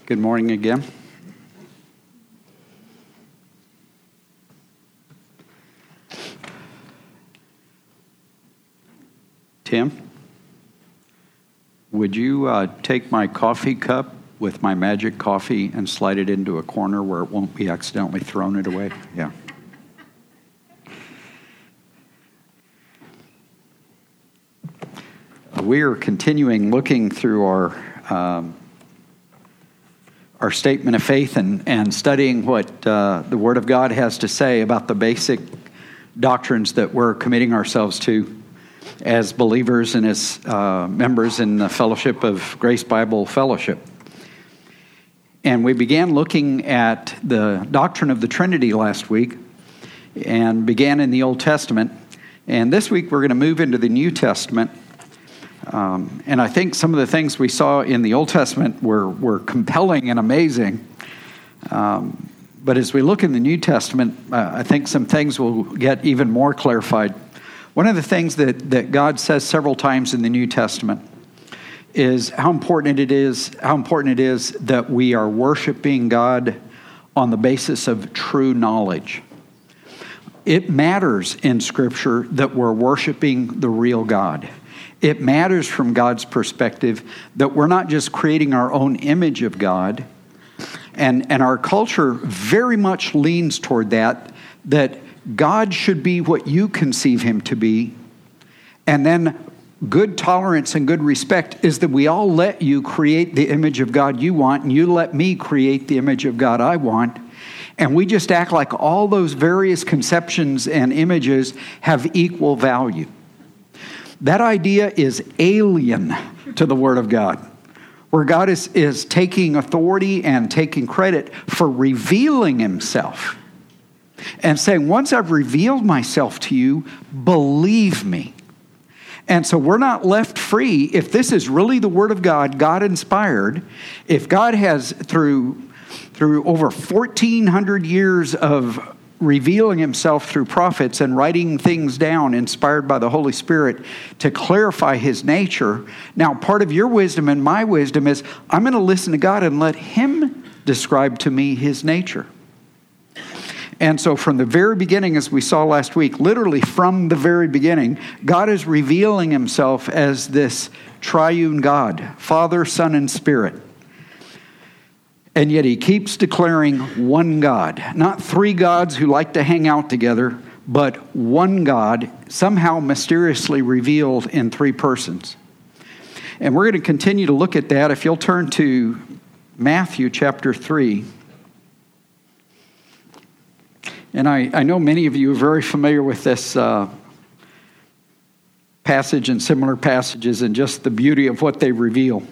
Good morning again. Tim, would you take my coffee cup with my magic coffee and slide it into a corner where it won't be accidentally thrown it away? Yeah. We are continuing looking through our statement of faith and studying what the Word of God has to say about the basic doctrines that we're committing ourselves to as believers and as members in the Fellowship of Grace Bible Fellowship. And we began looking at the doctrine of the Trinity last week and began in the Old Testament. And this week we're going to move into the New Testament. And I think some of the things we saw in the Old Testament were compelling and amazing. But as we look in the New Testament, I think some things will get even more clarified. One of the things that God says several times in the New Testament is how important it is that we are worshiping God on the basis of true knowledge. It matters in Scripture that we're worshiping the real God. It matters from God's perspective that we're not just creating our own image of God. And our culture very much leans toward that God should be what you conceive him to be. And then good tolerance and good respect is that we all let you create the image of God you want, and you let me create the image of God I want. And we just act like all those various conceptions and images have equal value. That idea is alien to the Word of God, where God is taking authority and taking credit for revealing himself and saying, once I've revealed myself to you, believe me. And so we're not left free. If this is really the Word of God, God inspired, if God has through over 1,400 years of revealing himself through prophets and writing things down inspired by the Holy Spirit to clarify his nature. Now, part of your wisdom and my wisdom is I'm going to listen to God and let him describe to me his nature. And so from the very beginning, as we saw last week, literally from the very beginning, God is revealing himself as this triune God, Father, Son, and Spirit. And yet he keeps declaring one God, not three gods who like to hang out together, but one God, somehow mysteriously revealed in three persons. And we're going to continue to look at that. If you'll turn to Matthew chapter 3. And I know many of you are very familiar with this passage and similar passages and just the beauty of what they reveal.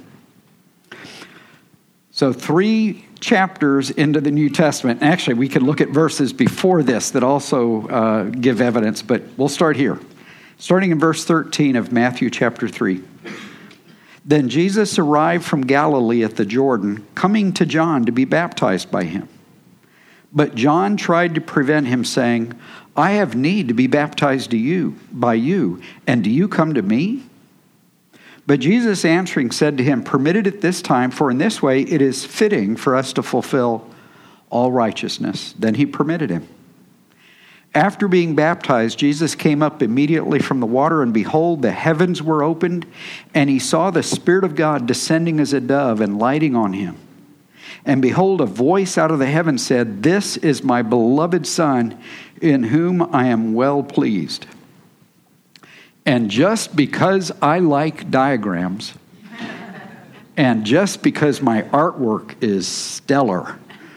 So 3 chapters into the New Testament. Actually, we could look at verses before this that also give evidence, but we'll start here. Starting in verse 13 of Matthew chapter 3. Then Jesus arrived from Galilee at the Jordan, coming to John to be baptized by him. But John tried to prevent him, saying, I have need to be baptized by you, and do you come to me? But Jesus answering said to him, Permit it at this time, for in this way it is fitting for us to fulfill all righteousness. Then he permitted him. After being baptized, Jesus came up immediately from the water, and behold, the heavens were opened, and he saw the Spirit of God descending as a dove and lighting on him. And behold, a voice out of the heavens said, This is my beloved Son, in whom I am well pleased. And just because I like diagrams, and just because my artwork is stellar,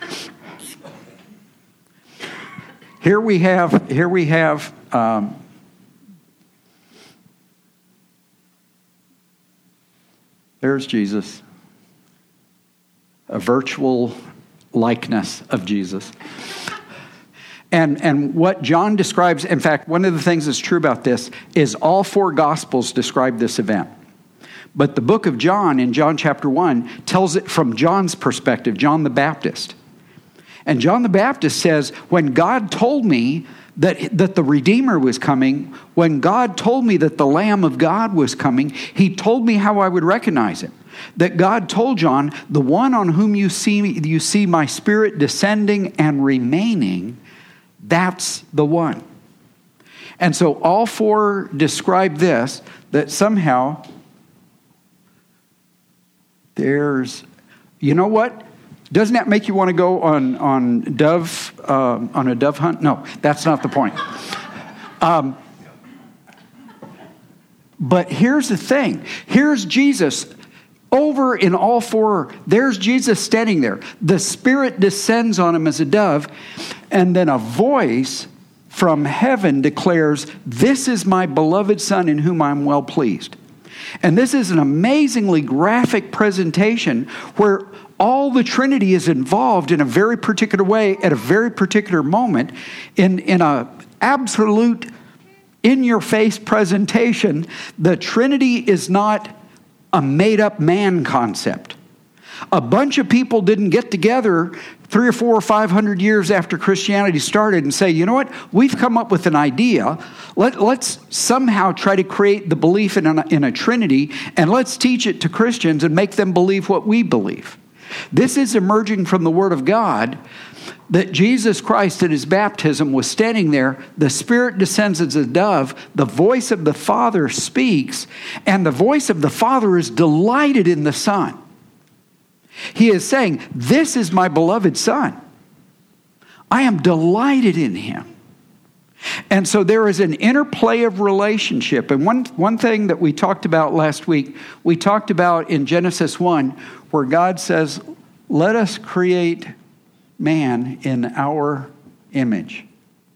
here we have there's Jesus. A virtual likeness of Jesus. And what John describes, in fact, one of the things that's true about this is all 4 Gospels describe this event. But the book of John, in John chapter 1, tells it from John's perspective, John the Baptist. And John the Baptist says, when God told me that the Redeemer was coming, when God told me that the Lamb of God was coming, he told me how I would recognize him. that God told John, the one on whom you see my Spirit descending and remaining, that's the one. And so all four describe this, that somehow there's, you know what? Doesn't that make you want to go on a dove hunt? No, that's not the point. But here's the thing. Here's Jesus over in all four. There's Jesus standing there. The Spirit descends on him as a dove, and then a voice from heaven declares, "This is my beloved Son in whom I'm well pleased." And this is an amazingly graphic presentation where all the Trinity is involved in a very particular way at a very particular moment in a absolute in-your-face presentation. The Trinity is not a made-up man concept. A bunch of people didn't get together 300 or 400 or 500 years after Christianity started and say, you know what, we've come up with an idea. Let's somehow try to create the belief in a Trinity, and let's teach it to Christians and make them believe what we believe. This is emerging from the Word of God, that Jesus Christ at his baptism was standing there. The Spirit descends as a dove. The voice of the Father speaks, and the voice of the Father is delighted in the Son. He is saying, "This is my beloved Son. I am delighted in him." And so there is an interplay of relationship. And one thing that we talked about last week, we talked about in Genesis 1, where God says, "Let us create man in our image."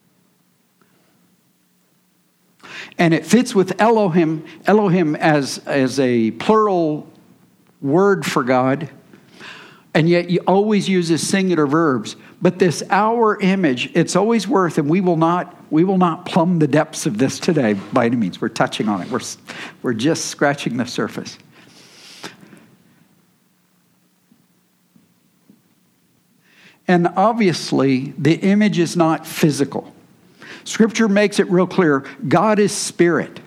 And it fits with Elohim as a plural word for God. And yet you always uses singular verbs. But this our image, it's always worth, and we will not plumb the depths of this today by any means. We're touching on it. We're just scratching the surface. And obviously, the image is not physical. Scripture makes it real clear. God is spirit.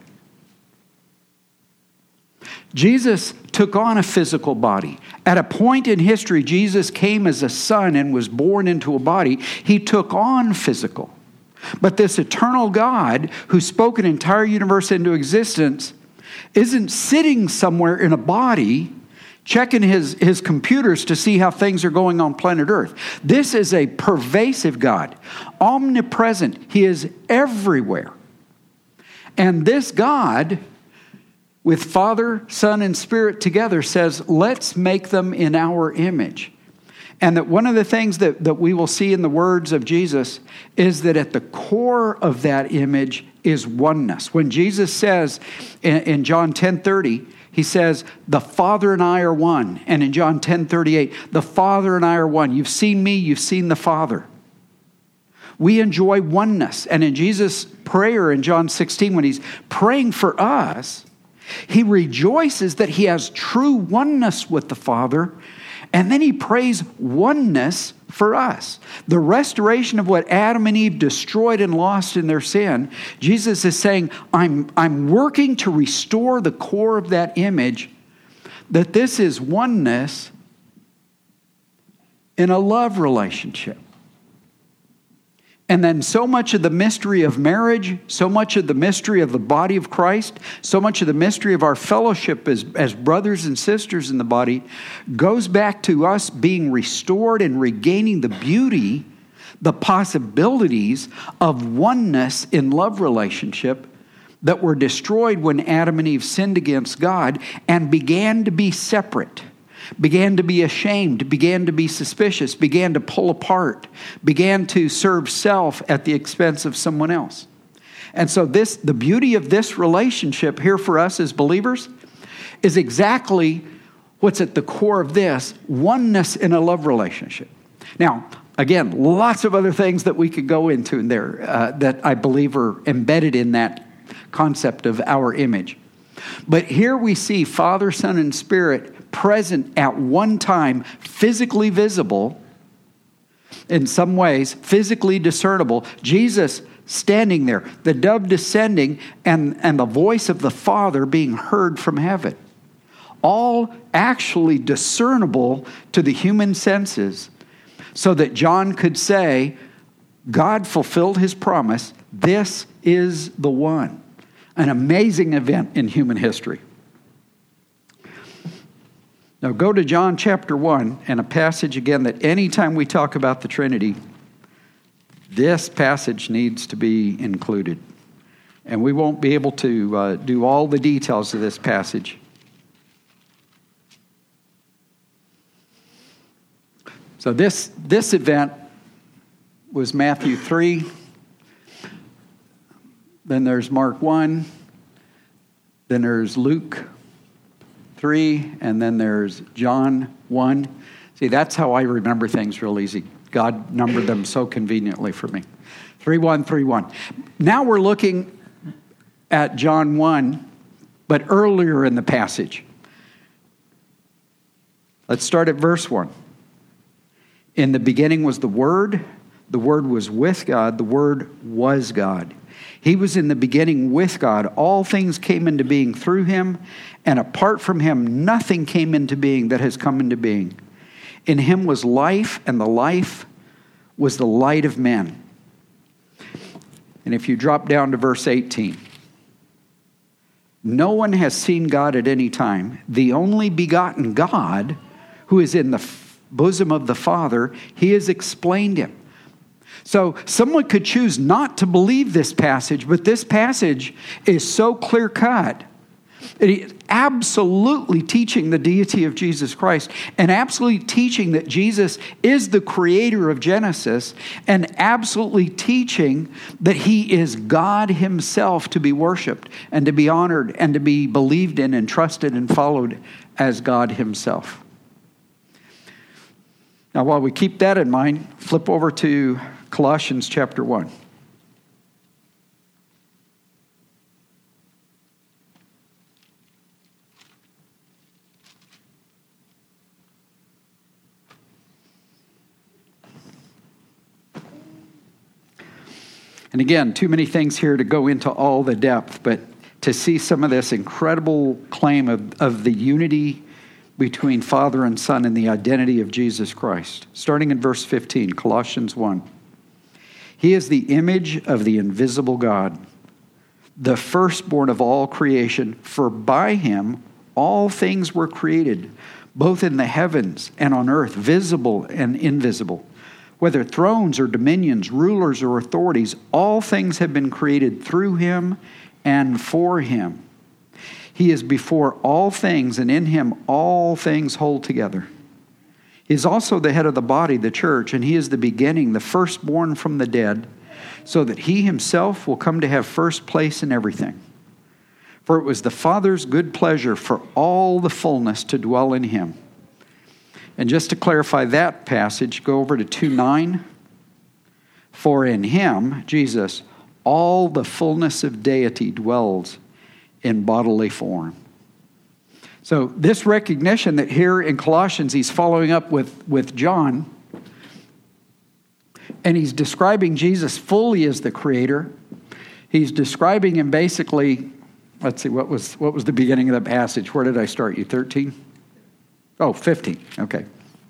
Jesus took on a physical body. At a point in history, Jesus came as a son and was born into a body. He took on physical. But this eternal God who spoke an entire universe into existence isn't sitting somewhere in a body checking his computers to see how things are going on planet Earth. This is a pervasive God, omnipresent. He is everywhere. And this God, with Father, Son, and Spirit together, says, let's make them in our image. And that one of the things that we will see in the words of Jesus is that at the core of that image is oneness. When Jesus says in John 10:30, he says, the Father and I are one. And in John 10:38, the Father and I are one. You've seen me, you've seen the Father. We enjoy oneness. And in Jesus' prayer in John 16, when he's praying for us, he rejoices that he has true oneness with the Father, and then he prays oneness for us. The restoration of what Adam and Eve destroyed and lost in their sin, Jesus is saying, I'm working to restore the core of that image, that this is oneness in a love relationship. And then so much of the mystery of marriage, so much of the mystery of the body of Christ, so much of the mystery of our fellowship as brothers and sisters in the body goes back to us being restored and regaining the beauty, the possibilities of oneness in love relationship that were destroyed when Adam and Eve sinned against God and began to be separate. Began to be ashamed, began to be suspicious, began to pull apart, began to serve self at the expense of someone else. And so the beauty of this relationship here for us as believers is exactly what's at the core of this, oneness in a love relationship. Now, again, lots of other things that we could go into in there that I believe are embedded in that concept of our image. But here we see Father, Son, and Spirit present at one time, physically visible, in some ways, physically discernible. Jesus standing there, the dove descending, and the voice of the Father being heard from heaven. all actually discernible to the human senses, so that John could say, God fulfilled his promise. This is the one. An amazing event in human history. Now go to John chapter 1, and a passage again that anytime we talk about the Trinity, this passage needs to be included. And we won't be able to do all the details of this passage. So this event was Matthew 3. Then there's Mark 1. Then there's Luke 3. And then there's John 1. See, that's how I remember things real easy. God numbered them so conveniently for me. 3:1, 3:1. Now we're looking at John 1, but earlier in the passage. Let's start at verse 1. In the beginning was the Word was with God, the Word was God. He was in the beginning with God. All things came into being through him, and apart from him, nothing came into being that has come into being. In him was life, and the life was the light of men. And if you drop down to verse 18, no one has seen God at any time. The only begotten God, who is in the bosom of the Father, he has explained him. So someone could choose not to believe this passage, but this passage is so clear-cut. It is absolutely teaching the deity of Jesus Christ, and absolutely teaching that Jesus is the creator of Genesis, and absolutely teaching that he is God himself to be worshiped and to be honored and to be believed in and trusted and followed as God himself. Now, while we keep that in mind, flip over to Colossians chapter 1. And again, too many things here to go into all the depth, but to see some of this incredible claim of the unity between Father and Son and the identity of Jesus Christ. Starting in verse 15, Colossians 1. He is the image of the invisible God, the firstborn of all creation, for by him all things were created, both in the heavens and on earth, visible and invisible. Whether thrones or dominions, rulers or authorities, all things have been created through him and for him. He is before all things, and in him all things hold together. He is also the head of the body, the church, and he is the beginning, the firstborn from the dead, so that he himself will come to have first place in everything. For it was the Father's good pleasure for all the fullness to dwell in him. And just to clarify that passage, go over to 2:9. For in him, Jesus, all the fullness of deity dwells in bodily form. So this recognition that here in Colossians he's following up with John, and he's describing Jesus fully as the creator. He's describing him basically, let's see, what was the beginning of the passage? Where did I start you? 13? Oh, 15. Okay.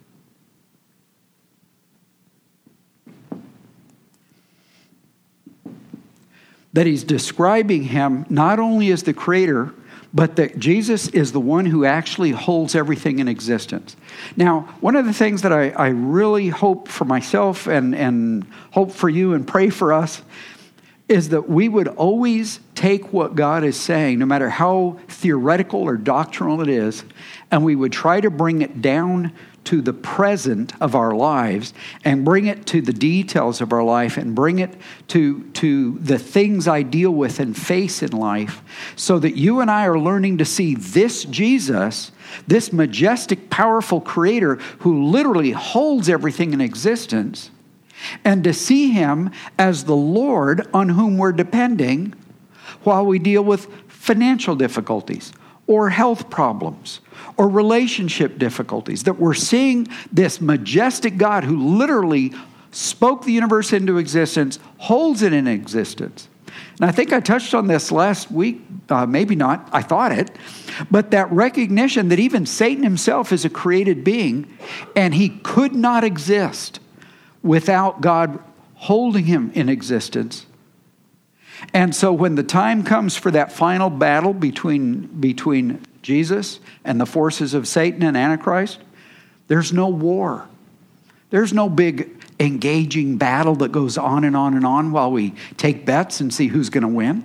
That he's describing him not only as the creator, but that Jesus is the one who actually holds everything in existence. Now, one of the things that I really hope for myself and hope for you and pray for us is that we would always take what God is saying, no matter how theoretical or doctrinal it is, and we would try to bring it down to the present of our lives and bring it to the details of our life and bring it to the things I deal with and face in life, so that you and I are learning to see this Jesus, this majestic, powerful creator who literally holds everything in existence, and to see him as the Lord on whom we're depending while we deal with financial difficulties or health problems or relationship difficulties. That we're seeing this majestic God who literally spoke the universe into existence, holds it in existence, And I think I touched on this last week, maybe not, I thought it, but that recognition that even Satan himself is a created being, and he could not exist without God holding him in existence. And so when the time comes for that final battle between Jesus and the forces of Satan and Antichrist, there's no war. There's no big engaging battle that goes on and on and on while we take bets and see who's going to win.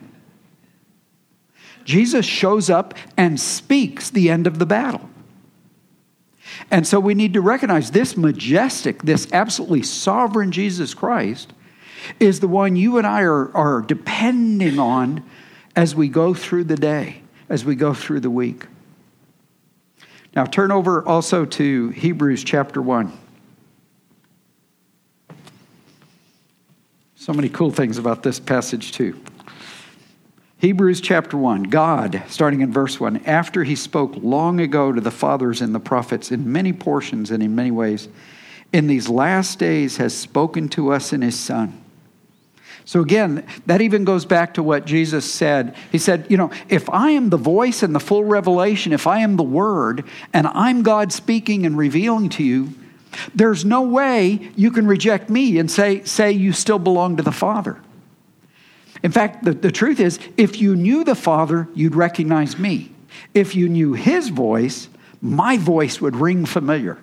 Jesus shows up and speaks the end of the battle. And so we need to recognize this majestic, this absolutely sovereign Jesus Christ is the one you and I are depending on as we go through the day, as we go through the week. Now turn over also to Hebrews chapter 1. So many cool things about this passage too. Hebrews chapter 1, God, starting in verse 1, after he spoke long ago to the fathers and the prophets in many portions and in many ways, in these last days has spoken to us in his Son. So again, that even goes back to what Jesus said. He said, if I am the voice and the full revelation, if I am the Word, and I'm God speaking and revealing to you, there's no way you can reject me and say you still belong to the Father. In fact, the truth is, if you knew the Father, you'd recognize me. If you knew his voice, my voice would ring familiar.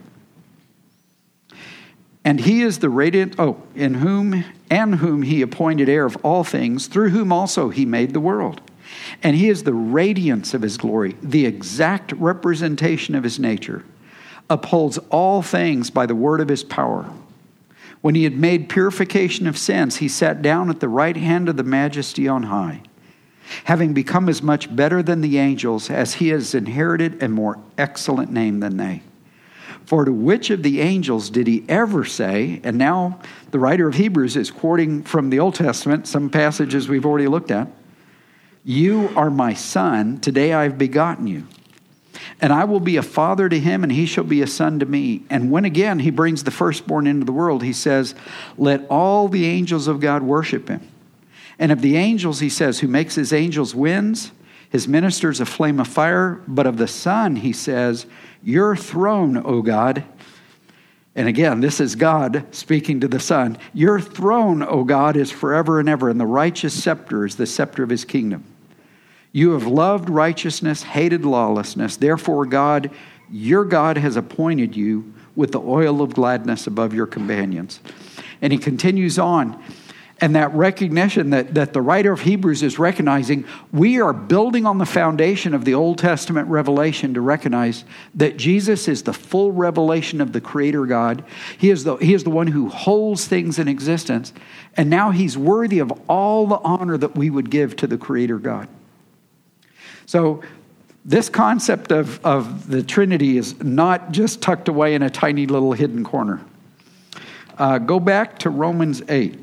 And he is the radiant, in whom he appointed heir of all things, through whom also he made the world. And he is the radiance of his glory, the exact representation of his nature, upholds all things by the word of his power. When he had made purification of sins, he sat down at the right hand of the Majesty on high, having become as much better than the angels, as he has inherited a more excellent name than they. For to which of the angels did he ever say, and now the writer of Hebrews is quoting from the Old Testament, some passages we've already looked at, you are my son, today I have begotten you. And I will be a father to him, and he shall be a son to me. And when again he brings the firstborn into the world, he says, let all the angels of God worship him. And of the angels, he says, who makes his angels winds, his ministers a flame of fire. But of the Son, he says, your throne, O God. And again, this is God speaking to the Son. Your throne, O God, is forever and ever, and the righteous scepter is the scepter of his kingdom. You have loved righteousness, hated lawlessness. Therefore, God, your God, has appointed you with the oil of gladness above your companions. And he continues on. And that recognition that the writer of Hebrews is recognizing, we are building on the foundation of the Old Testament revelation to recognize that Jesus is the full revelation of the Creator God. He is the one who holds things in existence. And now he's worthy of all the honor that we would give to the Creator God. So this concept of the Trinity is not just tucked away in a tiny little hidden corner. Go back to Romans 8.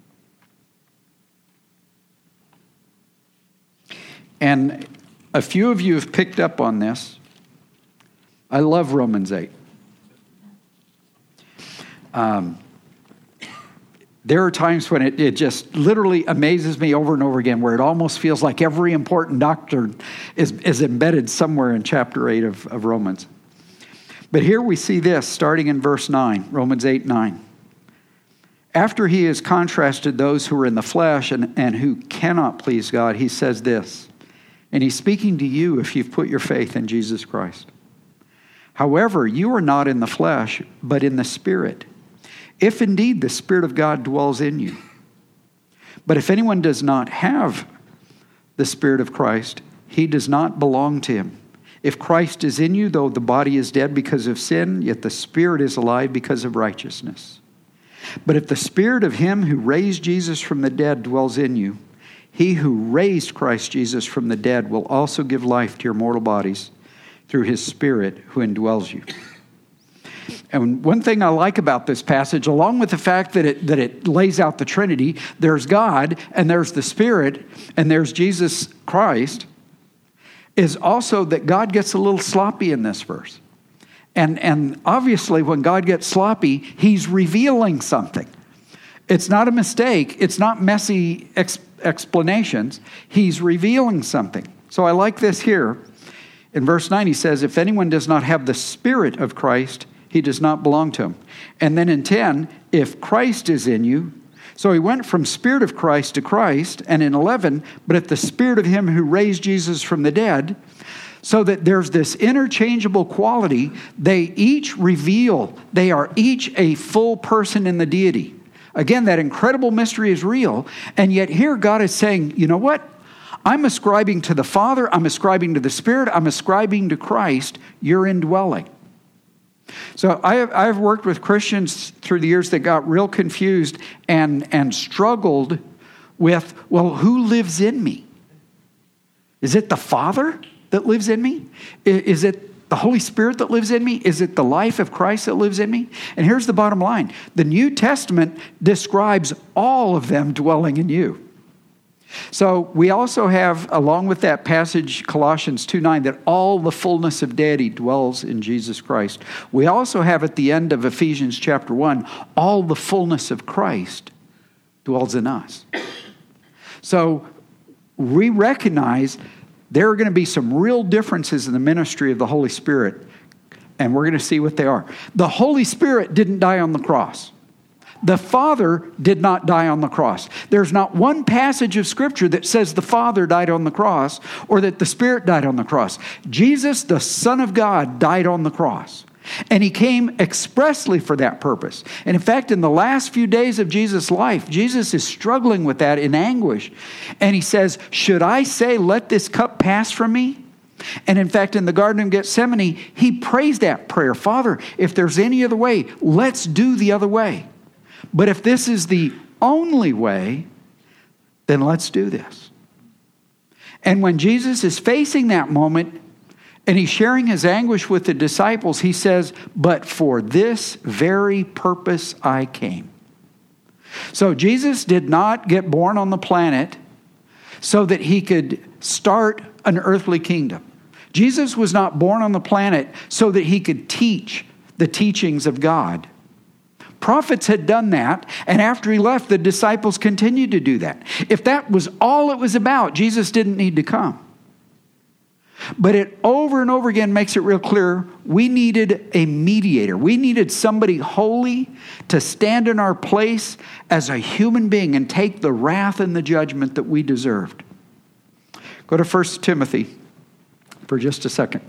And a few of you have picked up on this. I love Romans 8. There are times when it just literally amazes me over and over again, where it almost feels like every important doctrine is embedded somewhere in chapter 8 of Romans. But here we see this, starting in verse 9, Romans 8:9. After he has contrasted those who are in the flesh and who cannot please God, he says this, and he's speaking to you if you've put your faith in Jesus Christ. However, you are not in the flesh, but in the Spirit, if indeed the Spirit of God dwells in you. But if anyone does not have the Spirit of Christ, he does not belong to him. If Christ is in you, though the body is dead because of sin, yet the Spirit is alive because of righteousness. But if the Spirit of him who raised Jesus from the dead dwells in you, he who raised Christ Jesus from the dead will also give life to your mortal bodies through his Spirit who indwells you. And one thing I like about this passage, along with the fact that it lays out the Trinity, there's God and there's the Spirit and there's Jesus Christ, is also that God gets a little sloppy in this verse. And obviously when God gets sloppy, he's revealing something. It's not a mistake. It's not messy explanations. He's revealing something. So I like this here. In verse 9, he says, if anyone does not have the Spirit of Christ, he does not belong to him. And then in 10, if Christ is in you. So he went from Spirit of Christ to Christ. And in 11, but if the Spirit of him who raised Jesus from the dead. So that there's this interchangeable quality. They each reveal, they are each a full person in the deity. Again, that incredible mystery is real. And yet here God is saying, you know what? I'm ascribing to the Father, I'm ascribing to the Spirit, I'm ascribing to Christ your indwelling. So I've worked with Christians through the years that got real confused and struggled with, well, who lives in me? Is it the Father that lives in me? Is it the Holy Spirit that lives in me? Is it the life of Christ that lives in me? And here's the bottom line. The New Testament describes all of them dwelling in you. So we also have, along with that passage, Colossians 2:9, that all the fullness of deity dwells in Jesus Christ. We also have at the end of Ephesians chapter 1, all the fullness of Christ dwells in us. So we recognize there are going to be some real differences in the ministry of the Holy Spirit, and we're going to see what they are. The Holy Spirit didn't die on the cross. The Father did not die on the cross. There's not one passage of Scripture that says the Father died on the cross or that the Spirit died on the cross. Jesus, the Son of God, died on the cross. And he came expressly for that purpose. And in fact, in the last few days of Jesus' life, Jesus is struggling with that in anguish. And he says, should I say, let this cup pass from me? And in fact, in the Garden of Gethsemane, he prays that prayer. Father, if there's any other way, let's do the other way. But if this is the only way, then let's do this. And when Jesus is facing that moment and he's sharing his anguish with the disciples, he says, but for this very purpose I came. So Jesus did not get born on the planet so that he could start an earthly kingdom. Jesus was not born on the planet so that he could teach the teachings of God. Prophets had done that, and after he left, the disciples continued to do that. If that was all it was about, Jesus didn't need to come. But it over and over again makes it real clear, we needed a mediator. We needed somebody holy to stand in our place as a human being and take the wrath and the judgment that we deserved. Go to 1 Timothy for just a second.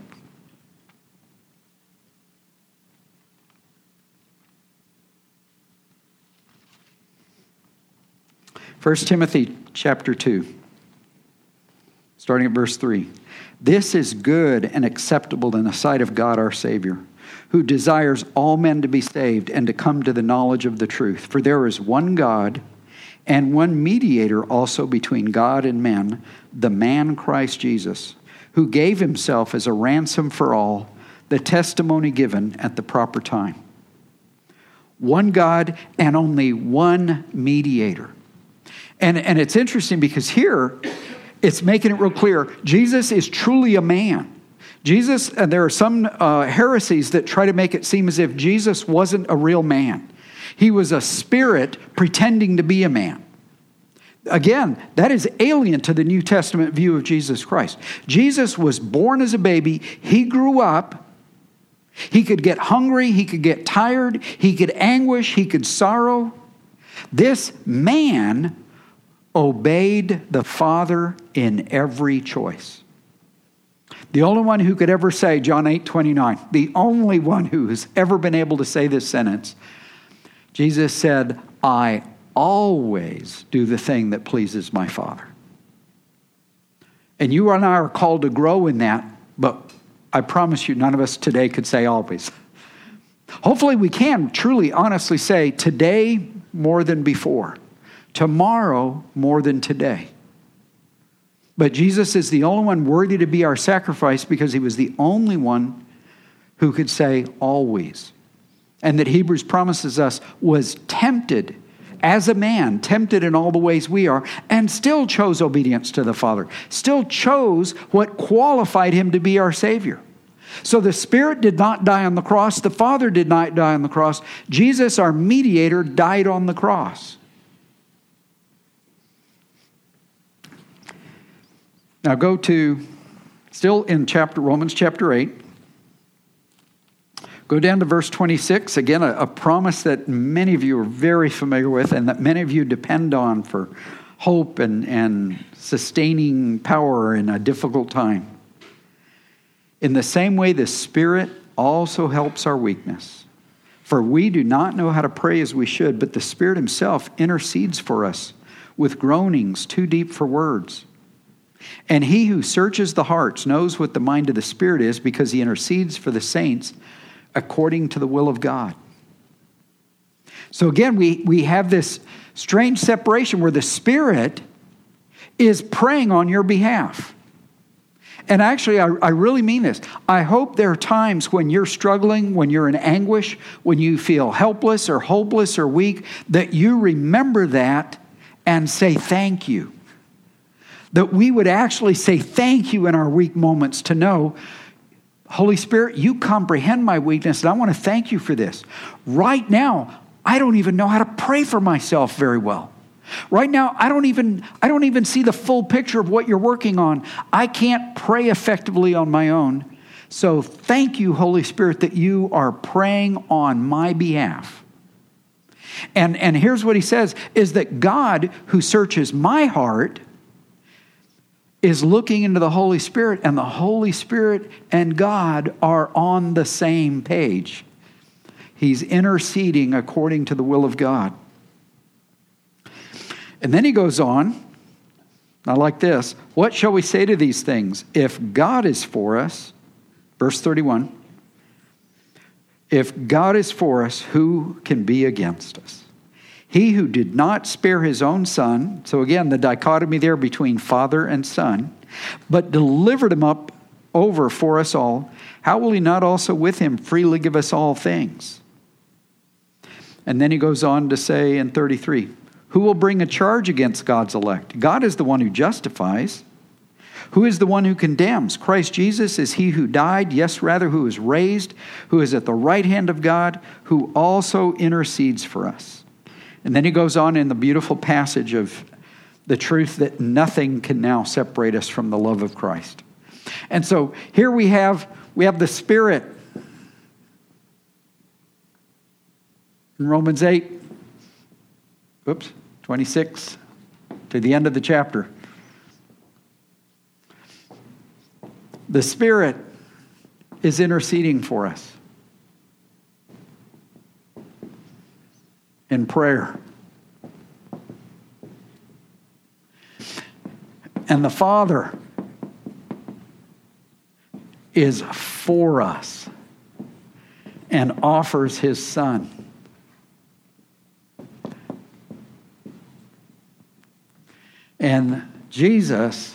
1 Timothy chapter 2, starting at verse 3. This is good and acceptable in the sight of God our Savior, who desires all men to be saved and to come to the knowledge of the truth. For there is one God and one mediator also between God and men, the man Christ Jesus, who gave himself as a ransom for all, the testimony given at the proper time. One God and only one mediator. And it's interesting because here, it's making it real clear. Jesus is truly a man. Jesus, and there are some heresies that try to make it seem as if Jesus wasn't a real man. He was a spirit pretending to be a man. Again, that is alien to the New Testament view of Jesus Christ. Jesus was born as a baby. He grew up. He could get hungry. He could get tired. He could anguish. He could sorrow. This man obeyed the Father in every choice. The only one who could ever say, John 8:29, the only one who has ever been able to say this sentence, Jesus said, I always do the thing that pleases my Father. And you and I are called to grow in that, but I promise you, none of us today could say always. Hopefully we can truly, honestly say today more than before. Tomorrow more than today. But Jesus is the only one worthy to be our sacrifice because he was the only one who could say always. And that Hebrews promises us was tempted as a man, tempted in all the ways we are, and still chose obedience to the Father. Still chose what qualified him to be our Savior. So the Spirit did not die on the cross. The Father did not die on the cross. Jesus, our mediator, died on the cross. Now go to, still in Romans chapter 8. Go down to verse 26. Again, a promise that many of you are very familiar with and that many of you depend on for hope and sustaining power in a difficult time. In the same way, the Spirit also helps our weakness. For we do not know how to pray as we should, but the Spirit Himself intercedes for us with groanings too deep for words. And He who searches the hearts knows what the mind of the Spirit is, because He intercedes for the saints according to the will of God. So again, we have this strange separation where the Spirit is praying on your behalf. And actually, I really mean this. I hope there are times when you're struggling, when you're in anguish, when you feel helpless or hopeless or weak, that you remember that and say thank you. That we would actually say thank you in our weak moments, to know, Holy Spirit, you comprehend my weakness, and I want to thank you for this. Right now, I don't even know how to pray for myself very well. Right now, I don't even see the full picture of what you're working on. I can't pray effectively on my own. So thank you, Holy Spirit, that you are praying on my behalf. And here's what he says, is that God, who searches my heart, is looking into the Holy Spirit, and the Holy Spirit and God are on the same page. He's interceding according to the will of God. And then he goes on, I like this, what shall we say to these things? If God is for us, verse 31, if God is for us, who can be against us? He who did not spare his own Son, so again, the dichotomy there between Father and Son, but delivered him up over for us all, how will he not also with him freely give us all things? And then he goes on to say in 33, who will bring a charge against God's elect? God is the one who justifies. Who is the one who condemns? Christ Jesus is He who died, yes, rather, who is raised, who is at the right hand of God, who also intercedes for us. And then he goes on in the beautiful passage of the truth that nothing can now separate us from the love of Christ. And so here we have the Spirit. In Romans 8, 26, to the end of the chapter. The Spirit is interceding for us in prayer. And the Father is for us and offers His Son. And Jesus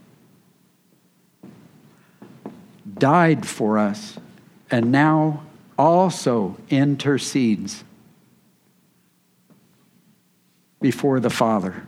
died for us and now also intercedes before the Father.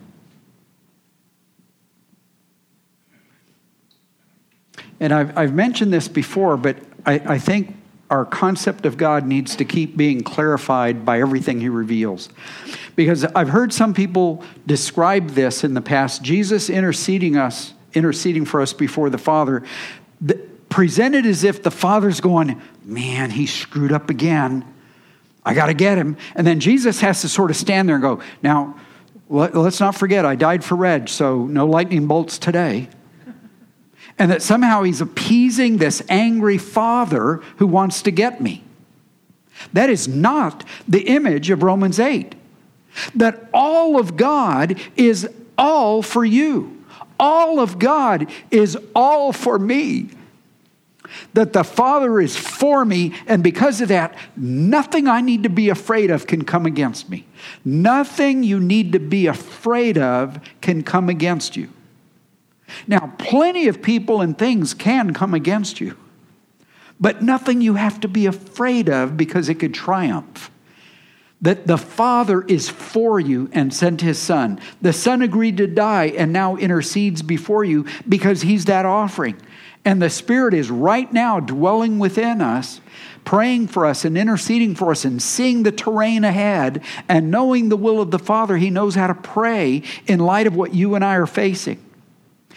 And I've mentioned this before, but I think our concept of God needs to keep being clarified by everything He reveals. Because I've heard some people describe this in the past, Jesus interceding for us before the Father, presented as if the Father's going, man, he screwed up again. I got to get him. And then Jesus has to sort of stand there and go, now, let's not forget, I died for Reg, so no lightning bolts today. And that somehow he's appeasing this angry Father who wants to get me. That is not the image of Romans 8. That all of God is all for you. All of God is all for me. That the Father is for me, and because of that, nothing I need to be afraid of can come against me. Nothing you need to be afraid of can come against you. Now, plenty of people and things can come against you, but nothing you have to be afraid of because it could triumph. That the Father is for you and sent His Son. The Son agreed to die and now intercedes before you because He's that offering. And the Spirit is right now dwelling within us, praying for us and interceding for us and seeing the terrain ahead and knowing the will of the Father. He knows how to pray in light of what you and I are facing.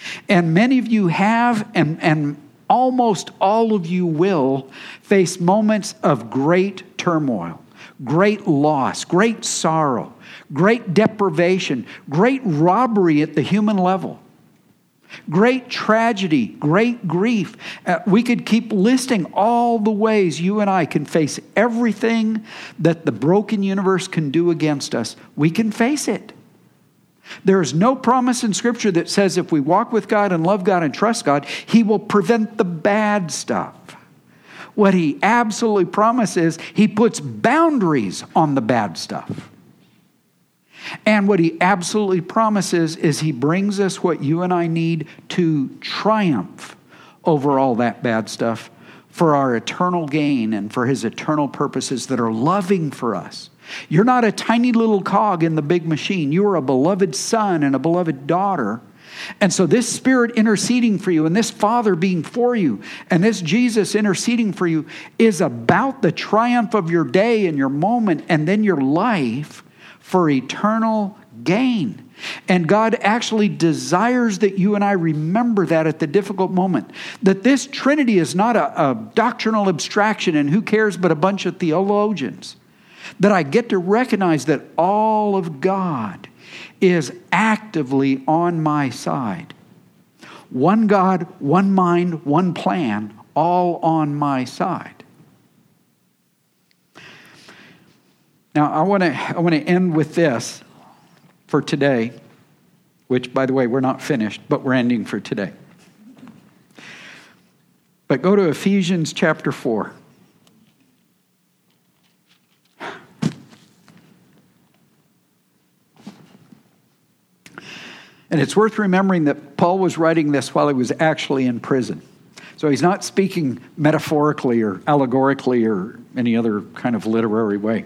And many of you have, and almost all of you will, face moments of great turmoil, great loss, great sorrow, great deprivation, great robbery at the human level, great tragedy, great grief. We could keep listing all the ways you and I can face everything that the broken universe can do against us. We can face it. There is no promise in Scripture that says if we walk with God and love God and trust God, He will prevent the bad stuff. What He absolutely promises, He puts boundaries on the bad stuff. And what He absolutely promises is He brings us what you and I need to triumph over all that bad stuff for our eternal gain and for His eternal purposes that are loving for us. You're not a tiny little cog in the big machine. You are a beloved son and a beloved daughter. And so this Spirit interceding for you and this Father being for you and this Jesus interceding for you is about the triumph of your day and your moment and then your life for eternal gain. And God actually desires that you and I remember that at the difficult moment. That this Trinity is not a doctrinal abstraction and who cares but a bunch of theologians. That I get to recognize that all of God is actively on my side. One God, one mind, one plan, all on my side. Now, I want to end with this for today, which, by the way, we're not finished, but we're ending for today. But go to Ephesians chapter 4. And it's worth remembering that Paul was writing this while he was actually in prison. So he's not speaking metaphorically or allegorically or any other kind of literary way.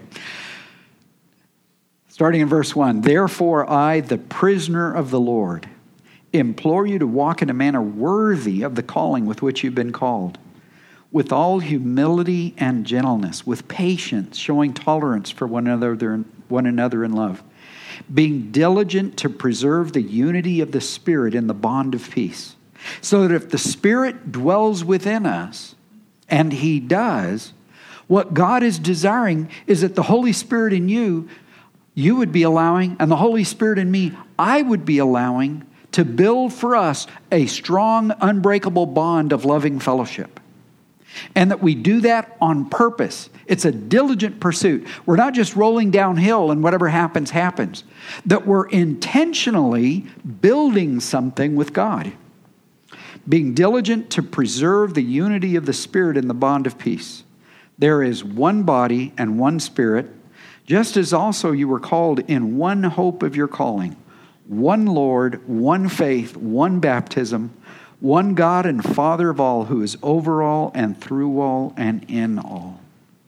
Starting in verse 1, "Therefore I, the prisoner of the Lord, implore you to walk in a manner worthy of the calling with which you've been called, with all humility and gentleness, with patience, showing tolerance for one another in love, being diligent to preserve the unity of the Spirit in the bond of peace. So that if the Spirit dwells within us, and He does, what God is desiring is that the Holy Spirit in you would be allowing, and the Holy Spirit in me, I would be allowing to build for us a strong, unbreakable bond of loving fellowship. And that we do that on purpose. It's a diligent pursuit. We're not just rolling downhill and whatever happens, happens. That we're intentionally building something with God. Being diligent to preserve the unity of the Spirit in the bond of peace. There is one body and one Spirit, just as also you were called in one hope of your calling. One Lord, one faith, one baptism, one God and Father of all, who is over all and through all and in all."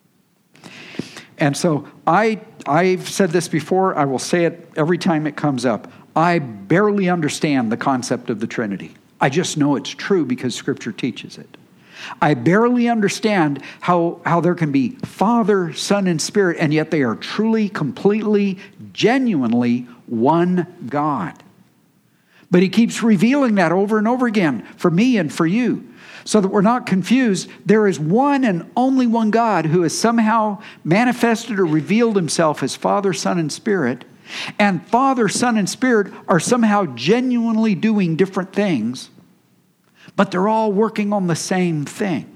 And so I've said this before. I will say it every time it comes up. I barely understand the concept of the Trinity. I just know it's true because Scripture teaches it. I barely understand how there can be Father, Son, and Spirit, and yet they are truly, completely, genuinely one God. But He keeps revealing that over and over again for me and for you, so that we're not confused. There is one and only one God who has somehow manifested or revealed Himself as Father, Son, and Spirit. And Father, Son, and Spirit are somehow genuinely doing different things, but they're all working on the same thing.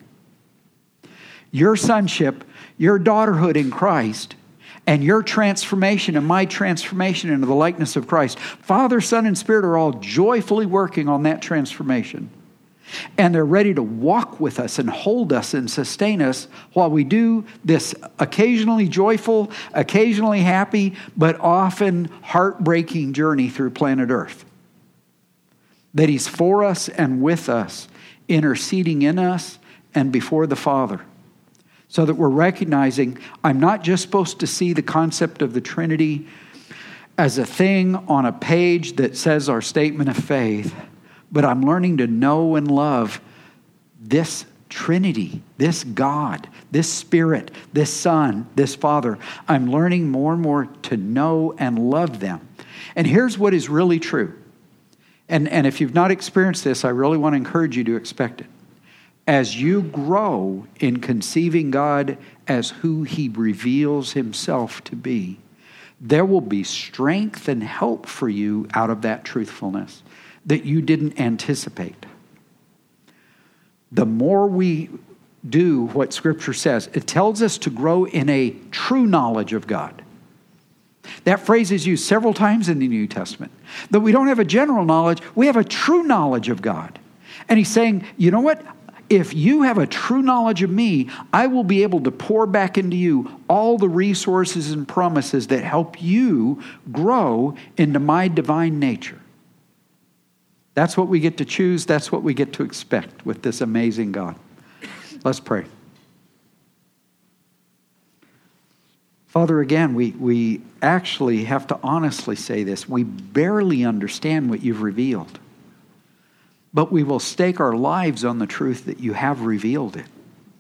Your sonship, your daughterhood in Christ, and your transformation and my transformation into the likeness of Christ. Father, Son, and Spirit are all joyfully working on that transformation. And they're ready to walk with us and hold us and sustain us while we do this occasionally joyful, occasionally happy, but often heartbreaking journey through planet Earth. That He's for us and with us, interceding in us and before the Father. So that we're recognizing I'm not just supposed to see the concept of the Trinity as a thing on a page that says our statement of faith, but I'm learning to know and love this Trinity, this God, this Spirit, this Son, this Father. I'm learning more and more to know and love them. And here's what is really true. And if you've not experienced this, I really want to encourage you to expect it. As you grow in conceiving God as who He reveals Himself to be, there will be strength and help for you out of that truthfulness that you didn't anticipate. The more we do what Scripture says, it tells us to grow in a true knowledge of God. That phrase is used several times in the New Testament. That we don't have a general knowledge, we have a true knowledge of God. And He's saying, you know what? If you have a true knowledge of me, I will be able to pour back into you all the resources and promises that help you grow into my divine nature. That's what we get to choose. That's what we get to expect with this amazing God. Let's pray. Father, again, we actually have to honestly say this. We barely understand what you've revealed. But we will stake our lives on the truth that you have revealed it.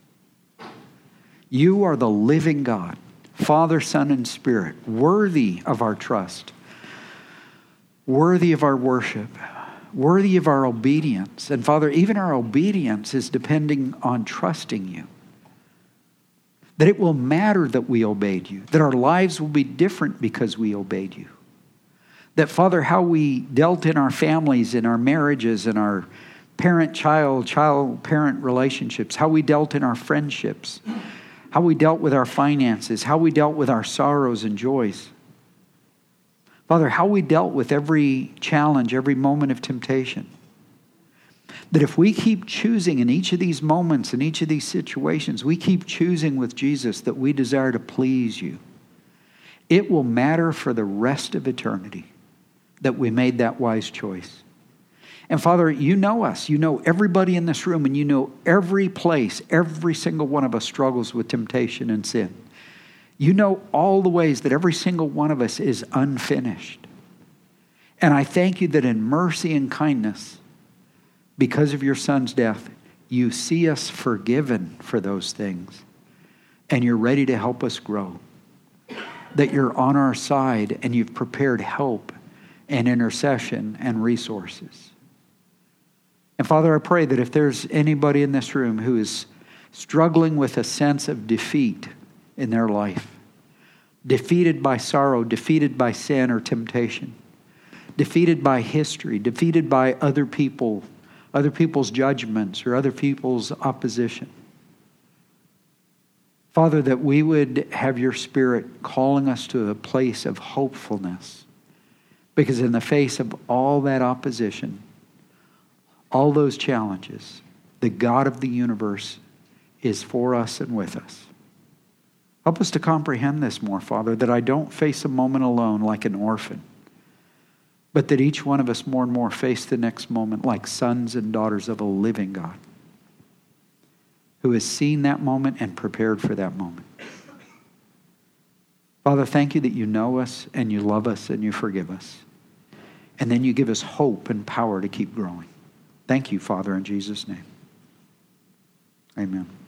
You are the living God, Father, Son, and Spirit, worthy of our trust, worthy of our worship, worthy of our obedience. And Father, even our obedience is depending on trusting you. That it will matter that we obeyed you, that our lives will be different because we obeyed you. That, Father, how we dealt in our families, in our marriages, in our parent-child, child-parent relationships, how we dealt in our friendships, how we dealt with our finances, how we dealt with our sorrows and joys. Father, how we dealt with every challenge, every moment of temptation. That if we keep choosing in each of these moments, in each of these situations, we keep choosing with Jesus that we desire to please you, it will matter for the rest of eternity that we made that wise choice. And Father, you know us. You know everybody in this room, and you know every place, every single one of us struggles with temptation and sin. You know all the ways that every single one of us is unfinished. And I thank you that in mercy and kindness, because of your Son's death, you see us forgiven for those things. And you're ready to help us grow. That you're on our side and you've prepared help and intercession and resources. And Father, I pray that if there's anybody in this room who is struggling with a sense of defeat in their life, defeated by sorrow, defeated by sin or temptation, defeated by history, defeated by other people, other people's judgments or other people's opposition, Father, that we would have your Spirit calling us to a place of hopefulness. Because in the face of all that opposition, all those challenges, the God of the universe is for us and with us. Help us to comprehend this more, Father, that I don't face a moment alone like an orphan, but that each one of us more and more face the next moment like sons and daughters of a living God who has seen that moment and prepared for that moment. Father, thank you that you know us and you love us and you forgive us. And then you give us hope and power to keep growing. Thank you, Father, in Jesus' name. Amen.